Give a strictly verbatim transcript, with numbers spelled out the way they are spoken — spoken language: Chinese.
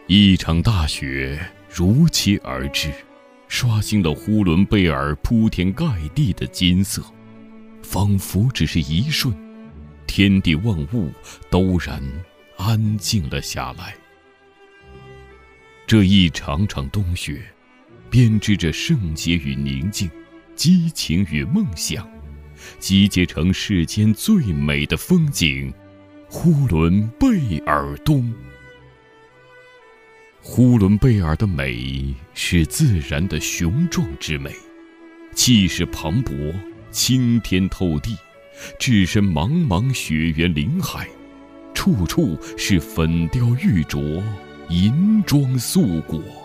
一场大雪如期而至，刷新了呼伦贝尔铺天盖地的金色，仿佛只是一瞬，天地万物都然安静了下来。这一场场冬雪，编织着圣洁与宁静，激情与梦想，集结成世间最美的风景——呼伦贝尔冬。呼伦贝尔的美是自然的雄壮之美，气势磅礴，青天透地，置身茫茫雪原林海，处处是粉雕玉琢，银装素裹。